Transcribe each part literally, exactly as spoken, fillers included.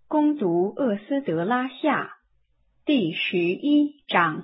攻读厄斯德拉下第十一章。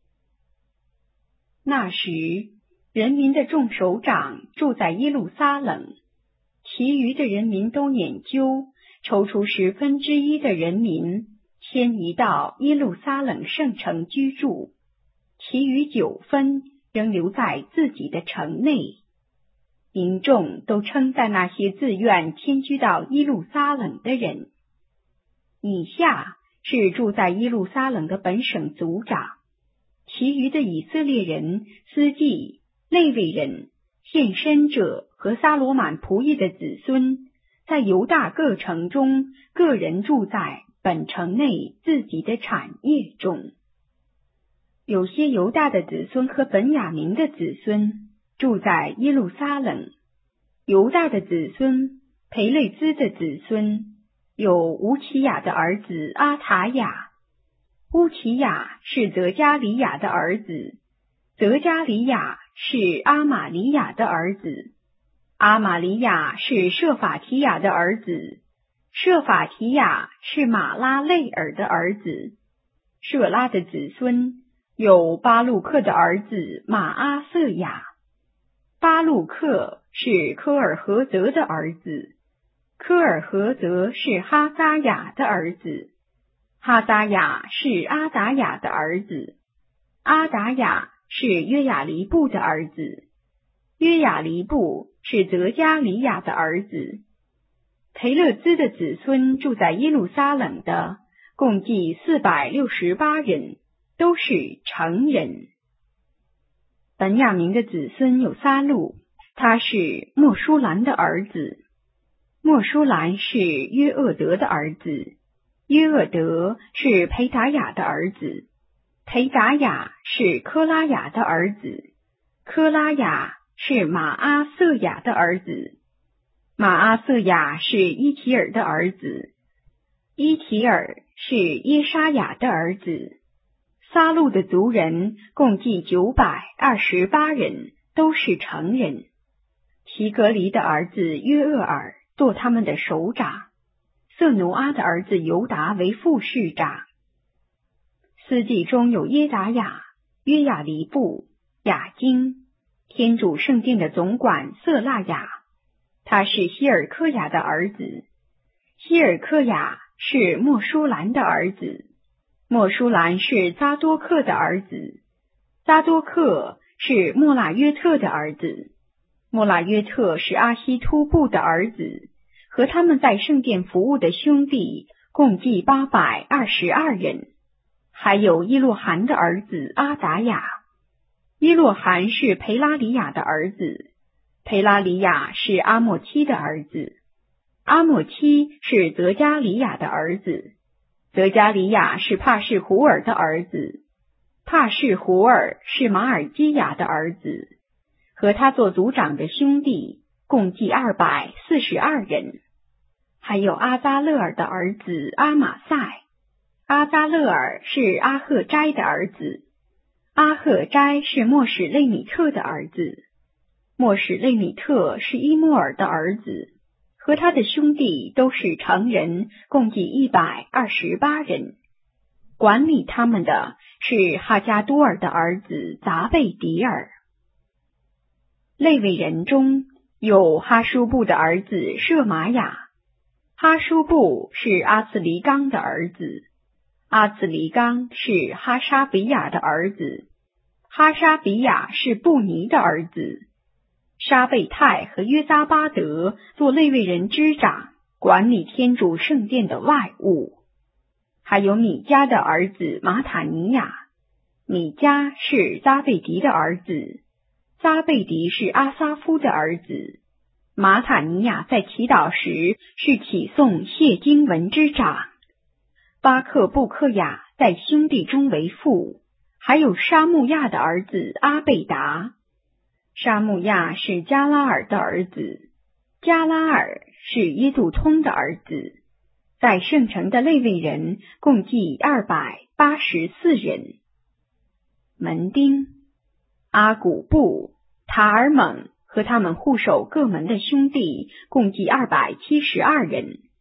那时，人民的众首长住在耶路撒冷，其余的人民都研究，抽出十分之一的人民迁移到耶路撒冷圣城居住，其余九分仍留在自己的城内。民众都称赞那些自愿迁居到耶路撒冷的人。以下是住在耶路撒冷的本省族长，其余的以色列人、司祭、利未人、献身者和撒罗满仆役的子孙，在犹大各城中，个人住在本城内自己的产业中。有些犹大的子孙和本雅明的子孙住在耶路撒冷。犹大的子孙、培累兹的子孙有乌齐雅的儿子阿塔雅，乌齐雅是泽加里亚的儿子，泽加里亚是阿玛利亚的儿子，阿玛利亚是舍法提亚的儿子，舍法提亚是马拉累尔的儿子。舍拉的子孙有巴路克的儿子马阿瑟雅，巴路克是科尔合泽的儿子，科尔合泽是哈撒雅的儿子，哈撒雅是阿达雅的儿子，阿达雅是约雅黎布的儿子，约雅黎布是泽加里亚的儿子。培勒兹的子孙住在耶路撒冷的，共计四百六十八人，都是成人。本雅明的子孙有撒路，他是莫舒兰的儿子。莫舒兰是约厄德的儿子，约厄德是培达雅的儿子，培达雅是科拉雅的儿子，科拉雅是马阿瑟雅的儿子，马阿瑟雅是伊提尔的儿子，伊提尔是耶沙雅的儿子。撒路的族人共计九百二十八人，都是成人。提格黎的儿子约厄尔做他们的首长，色奴阿的儿子犹达为副市长。司祭中有耶达雅、约雅黎布、雅金，天主圣殿的总管色拉雅，他是希尔科雅的儿子，希尔科雅是莫舒兰的儿子，莫舒兰是扎多克的儿子，扎多克是莫拉约特的儿子，莫拉约特是阿希突布的儿子，和他们在圣殿服务的兄弟共计八百二十二人。还有伊洛罕的儿子阿达雅，伊洛罕是培拉里亚的儿子，培拉里亚是阿莫七的儿子，阿莫七是泽加里亚的儿子，泽加里亚是帕士胡尔的儿子，帕士胡尔是马尔基亚的儿子，和他做族长的兄弟共计二百四十二人。还有阿扎勒尔的儿子阿马赛，阿扎勒尔是阿赫斋的儿子，阿赫斋是莫史类米特的儿子，莫史类米特是伊莫尔的儿子，和他的兄弟都是成人，共计一百二十八人。管理他们的是哈加多尔的儿子杂贝迪尔。利未人中有哈舒布的儿子舍玛雅，哈舒布是阿茨黎刚的儿子，阿茨黎刚是哈沙比亚的儿子，哈沙比亚是布尼的儿子。沙贝泰和约撒巴德做利未人之长，管理天主圣殿的外务。还有米迦的儿子马塔尼亚，米迦是扎贝迪的儿子，扎贝迪是阿撒夫的儿子。马塔尼亚在祈祷时是起诵谢经文之长。巴克布克雅在兄弟中为父。还有沙木亚的儿子阿贝达，沙木亚是加拉尔的儿子，加拉尔是耶杜通的儿子。在圣城的利未人共计二百八十四人。门丁、阿古布、塔尔蒙和他们护守各门的兄弟共计二百七十二人。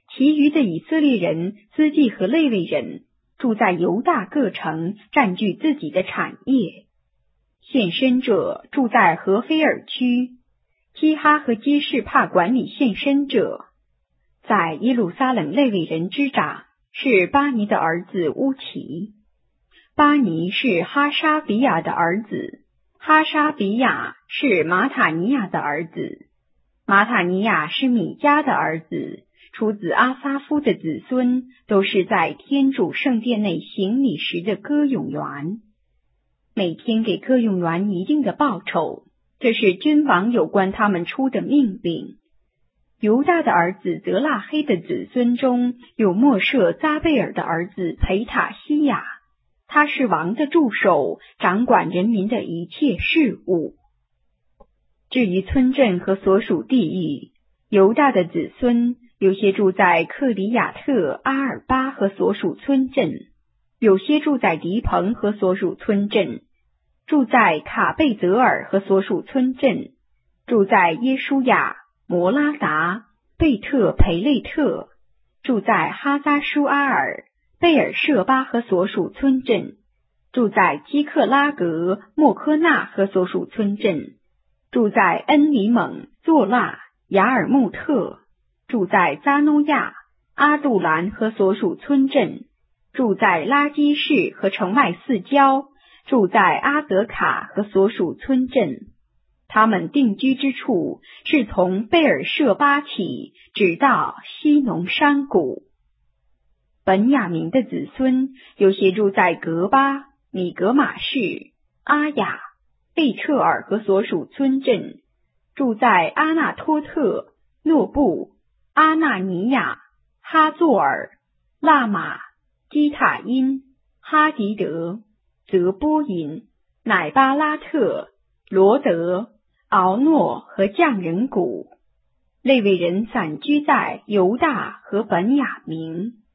其余的以色列人、司祭和利未人住在犹大各城，占据自己的产业。献身者住在何菲尔区，基哈和基士帕管理献身者。在耶路撒冷利未人之长是巴尼的儿子乌奇，巴尼是哈沙比亚的儿子，哈沙比亚是马塔尼亚的儿子，马塔尼亚是米迦的儿子。出自阿撒夫的子孙都是在天主圣殿内行礼时的歌咏员，每天给歌咏员一定的报酬，这是君王有关他们出的命令。犹大的儿子泽拉黑的子孙中有莫舍扎贝尔的儿子培塔西亚，他是王的助手，掌管人民的一切事务。至于村镇和所属地域，犹大的子孙有些住在克里亚特、阿尔巴和所属村镇，有些住在迪蓬和所属村镇，住在卡贝泽尔和所属村镇，住在耶舒亚、摩拉达、贝特培累特，住在哈扎舒阿尔、贝尔舍巴和所属村镇，住在基克拉格、莫科纳和所属村镇，住在恩里蒙、作腊、雅尔穆特，住在扎诺亚、阿杜兰和所属村镇，住在拉基市和城外四郊，住在阿德卡和所属村镇。他们定居之处是从贝尔舍巴起，直到西农山谷。本雅明的子孙有些住在格巴、米格马市、阿雅、贝特尔和所属村镇，住在阿纳托特、诺布、阿纳尼亚、哈作尔、拉玛、基塔因、哈迪德、泽波因、乃巴拉特、罗德、敖诺和匠人谷。利未人散居在犹大和本雅明。